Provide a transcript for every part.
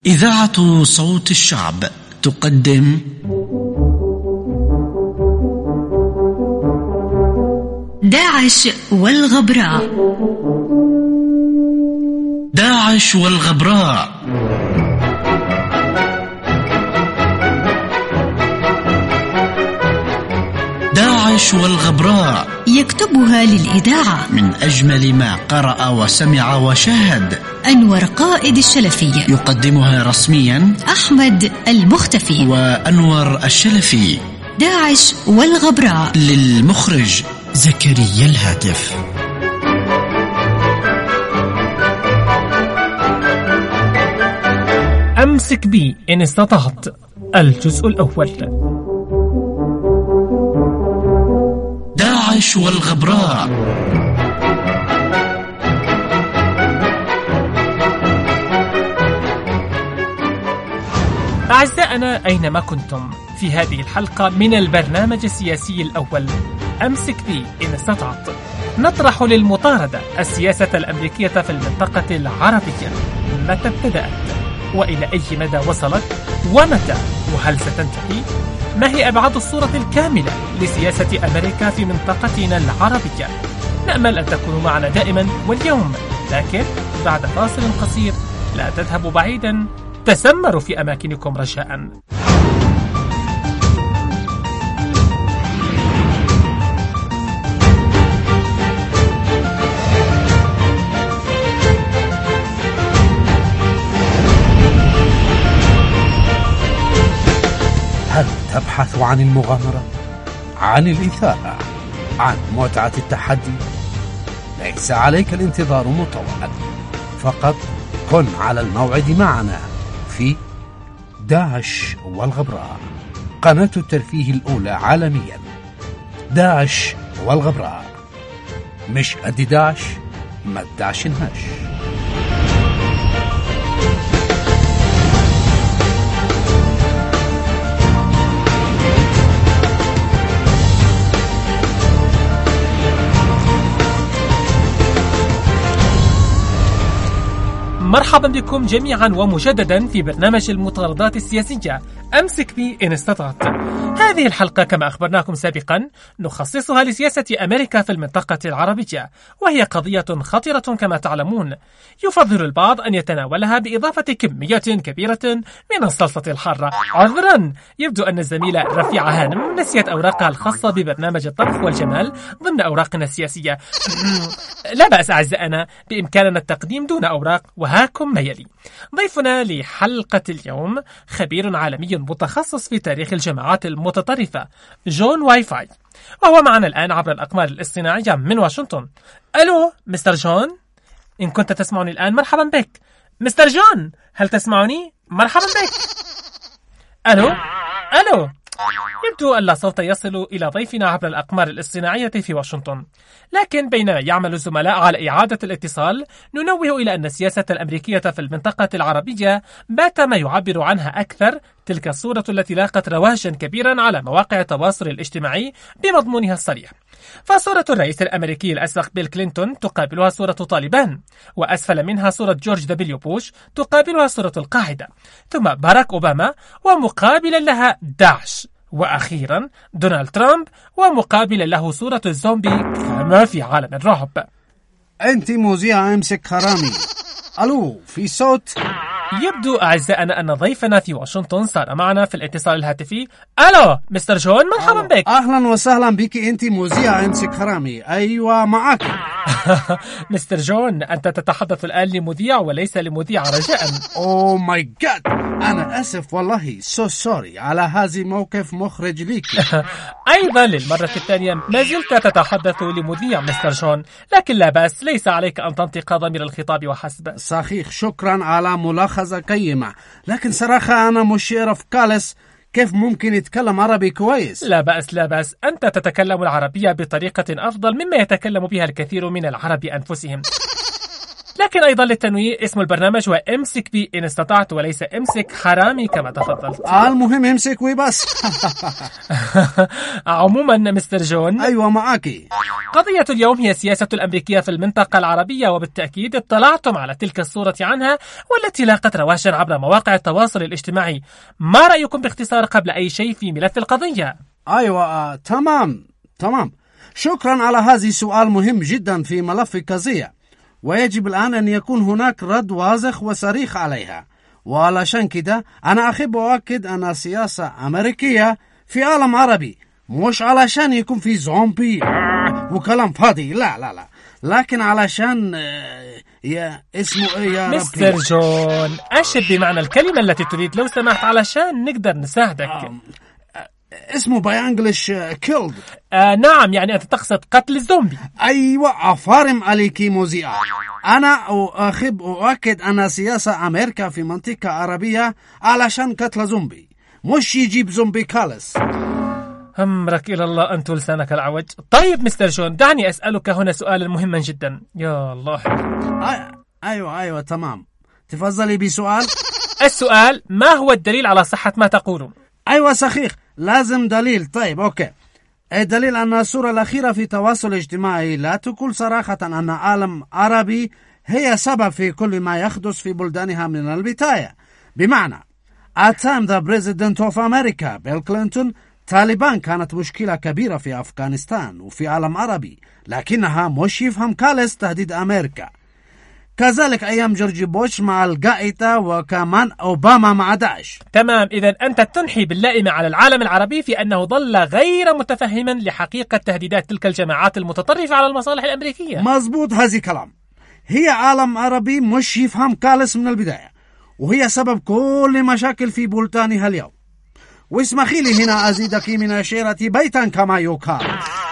إذاعة صوت الشعب تقدم داعش والغبراء. داعش والغبراء. داعش والغبراء يكتبها للإذاعة من أجمل ما قرأ وسمع وشاهد أنور قائد الشلفي. يقدمها رسميا أحمد المختفي وأنور الشلفي. داعش والغبراء للمخرج زكريا الهاتف. أمسك بي إن استطعت. الجزء الأول. داعش والغبراء. أعزائنا أينما كنتم، في هذه الحلقة من البرنامج السياسي الأول أمسك بي إن استطعت، نطرح للمطاردة السياسة الأمريكية في المنطقة العربية. متى ابتدأت؟ وإلى أي مدى وصلت؟ ومتى؟ وهل ستنتهي؟ ما هي أبعاد الصورة الكاملة لسياسة أمريكا في منطقتنا العربية؟ نأمل أن تكونوا معنا دائما واليوم، لكن بعد فاصل قصير. لا تذهبوا بعيدا، تسمروا في أماكنكم رجاء. هل تبحث عن المغامرة؟ عن الإثارة؟ عن متعة التحدي؟ ليس عليك الانتظار مطولا، فقط كن على الموعد معنا في داعش والغبراء، قناة الترفيه الأولى عالميا. داعش والغبراء، مش قد داعش ما تدعشنهاش. مرحبا بكم جميعا ومجددا في برنامج المطاردات السياسية أمسك بي إن استطعت. هذه الحلقة كما أخبرناكم سابقا نخصصها لسياسة أمريكا في المنطقة العربية، وهي قضية خطيرة كما تعلمون. يفضل البعض أن يتناولها بإضافة كمية كبيرة من الصلصة الحارة. عذرا، يبدو أن الزميلة رفيعة هانم نسيت أوراقها الخاصة ببرنامج الطبخ والجمال ضمن أوراقنا السياسية. لا بأس أعزائنا، بإمكاننا التقديم دون أوراق. وهاكم ما يلي. ضيفنا لحلقة اليوم خبير عالمي متخصص في تاريخ الجماعات المتطرفة، جون واي فاي، وهو معنا الآن عبر الأقمار الاصطناعية من واشنطن. ألو مستر جون، إن كنت تسمعني الآن مرحبا بك. مستر جون، هل تسمعني؟ مرحبا بك. ألو ألو. يبدو أن لا صوت يصل إلى ضيفنا عبر الأقمار الاصطناعية في واشنطن، لكن بينما يعمل الزملاء على إعادة الاتصال ننوه إلى أن السياسة الأمريكية في المنطقة العربية بات ما يعبر عنها أكثر تلك الصورة التي لاقت رواجا كبيرا على مواقع التواصل الاجتماعي بمضمونها الصريح. فصورة الرئيس الأمريكي الأسبق بيل كلينتون تقابلها صورة طالبان، وأسفل منها صورة جورج دبليو بوش تقابلها صورة القاعدة، ثم باراك أوباما ومقابلا لها داعش، وأخيرا دونالد ترامب ومقابلا له صورة الزومبي كما في عالم الرعب. أنت مذيع أمسك خرامي. ألو، في صوت؟ يبدو أعزائنا أن ضيفنا في واشنطن صار معنا في الاتصال الهاتفي. ألو مستر جون، مرحبا بك. أهلا وسهلا بك، أنت مذيع أمسك خرامي. أيوة معك. مستر جون، أنت تتحدث الآن لمذيع وليس لمذيع رجاء. أوه ماي جاد، أنا أسف والله، سو سوري على هذا موقف مخرج ليك. أيضا للمرة الثانية ما زلت تتحدث لمذيع مستر جون، لكن لا بأس، ليس عليك أن تنطق ضمير الخطاب وحسب. صحيح، شكرا على ملاحظة قيمة، لكن صراحة أنا مش عارف كالس كيف ممكن يتكلم عربي كويس. لا بأس لا بأس، أنت تتكلم العربية بطريقة أفضل مما يتكلم بها الكثير من العرب أنفسهم. لكن أيضا للتنويه اسم البرنامج هو امسك بي إن استطعت وليس امسك حرامي كما تفضلت. المهم امسك وبس. عموما مستر جون، أيوة معاكي. قضية اليوم هي السياسة الأمريكية في المنطقة العربية، وبالتأكيد اطلعتم على تلك الصورة عنها والتي لاقت رواجا عبر مواقع التواصل الاجتماعي. ما رأيكم باختصار قبل أي شيء في ملف القضية؟ أيوة تمام. شكرا على هذه السؤال مهم جدا في ملف القضية، ويجب الآن أن يكون هناك رد واضح وصريح عليها. وعلشان كده أنا أحب أؤكد أن سياسة أمريكية في عالم عربي، مش علشان يكون في زومبي وكلام فاضي، لا، لكن علشان اسمه ايه يا ربي؟ مستر جون، أشد بمعنى الكلمة التي تريد لو سمحت علشان نقدر نساعدك. اسمه باي كيلد. نعم، يعني أنت تقصد قتل الزومبي. أيوة، أفارم عليكي مذيعة. أنا أحب أؤكد أن سياسة أمريكا في منطقة عربية علشان قتل زومبي، مش يجيب زومبي كالس. أمرك إلى الله أنت لسانك العوج. طيب مستر جون، دعني أسألك هنا سؤالا مهما جدا. يا الله. أيوة تمام، تفضلي بسؤال. السؤال: ما هو الدليل على صحة ما تقولون؟ أيوة صحيح، لازم دليل. طيب أوكي، الدليل أن الصورة الأخيرة في التواصل الاجتماعي لا تقول صراحة أن عالم عربي هي سبب في كل ما يحدث في بلدانها من البداية. بمعنى at time the president of America بيل كلينتون، طالبان كانت مشكلة كبيرة في أفغانستان وفي عالم عربي، لكنها مش يفهم كالس تهديد أمريكا. كذلك أيام جورج بوش مع القاعدة، وكمان أوباما مع داعش. تمام، إذا أنت تنحي باللائمة على العالم العربي في أنه ظل غير متفهما لحقيقة تهديدات تلك الجماعات المتطرفة على المصالح الأمريكية. مظبوط، هذه كلام. هي عالم عربي مش يفهم كالس من البداية، وهي سبب كل مشاكل في بلدانها اليوم. واسمحي لي هنا أزيدك من الشعر بيتا كما يقال.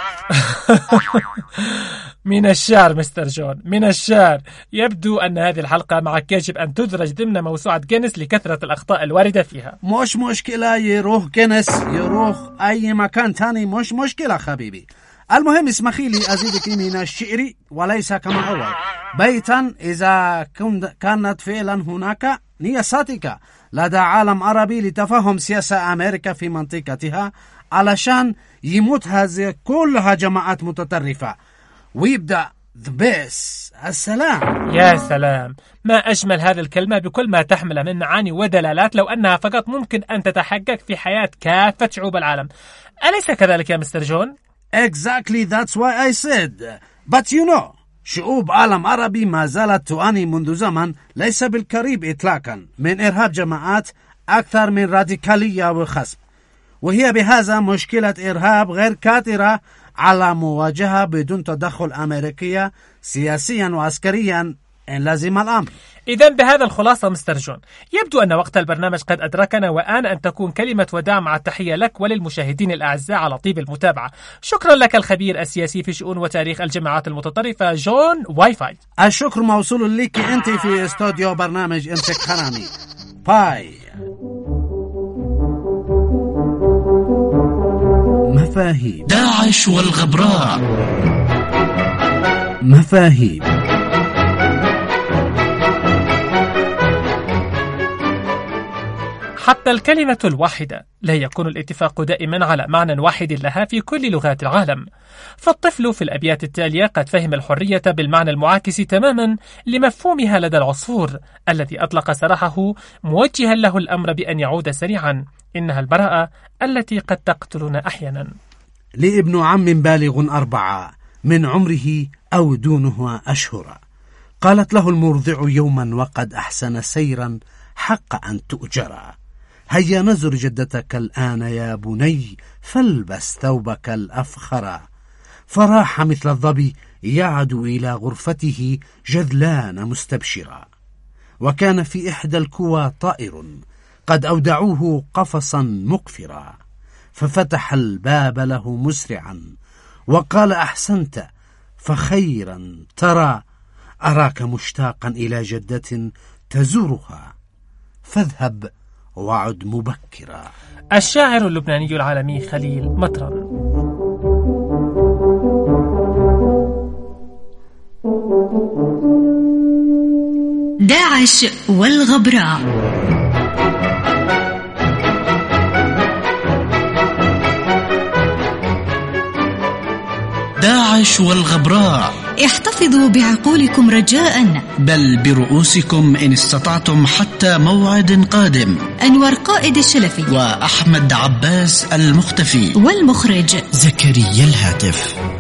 من الشعر مستر جون، من الشعر. يبدو أن هذه الحلقة معك يجب أن تدرج ضمن موسوعة جينيس لكثرة الأخطاء الواردة فيها. مش مشكلة، يروح جينيس، يروح أي مكان تاني، مش مشكلة حبيبي. المهم اسمحي لي أزيدك من الشعر وليس كما أول. بيتا إذا كانت فعلا هناك نية صادقة لدى عالم عربي لتفهم سياسة أمريكا في منطقتها، علشان يموت هذه كلها جماعات متطرفة ويبدأ بس السلام. يا سلام، ما أجمل هذه الكلمة بكل ما تحمل من معاني ودلالات، لو أنها فقط ممكن أن تتحقق في حياة كافة شعوب العالم. أليس كذلك يا مستر جون؟ Exactly, that's why I said. But you know, شعوب عالم عربي ما زالت تعاني منذ زمن ليس بالقريب إطلاقا من إرهاب جماعات أكثر من راديكالية وخصب، وهي بهذا مشكلة إرهاب غير قادرة على مواجهة بدون تدخل أمريكي سياسيا وعسكريا إن لازم الأمر. إذن بهذا الخلاصة مستر جون، يبدو أن وقت البرنامج قد أدركنا، وآن أن تكون كلمة وداع مع التحية لك وللمشاهدين الأعزاء على طيب المتابعة. شكرا لك الخبير السياسي في شؤون وتاريخ الجماعات المتطرفة جون واي فاي. الشكر موصول لك أنت في استوديو برنامج امسك حرامي. باي. مفاهيم داعش والغبراء. مفاهيم حتى الكلمة الواحدة لا يكون الاتفاق دائما على معنى واحد لها في كل لغات العالم، فالطفل في الأبيات التالية قد فهم الحرية بالمعنى المعاكس تماما لمفهومها لدى العصفور الذي أطلق سراحه موجها له الأمر بأن يعود سريعا. إنها البراءة التي قد تقتلنا أحيانا. لابن عم بالغ 4 من عمره أو دونه أشهر، قالت له المرضع يوما وقد أحسن سيرا حق أن تؤجرا، هيا نزر جدتك الآن يا بني فالبس ثوبك الأفخر. فراح مثل الظبي يعد إلى غرفته جذلان مستبشرا، وكان في إحدى الكوى طائر قد أودعوه قفصا مقفرا، ففتح الباب له مسرعا وقال أحسنت فخيرا ترى، أراك مشتاقا إلى جدة تزورها، فاذهب وعد مبكرا. الشاعر اللبناني العالمي خليل مطران. داعش والغبراء. داعش والغبراء. احتفظوا بعقولكم رجاء، بل برؤوسكم إن استطعتم حتى موعد قادم. أنور قائد الشلفي وأحمد عباس المختفي، والمخرج زكريا الهاتف.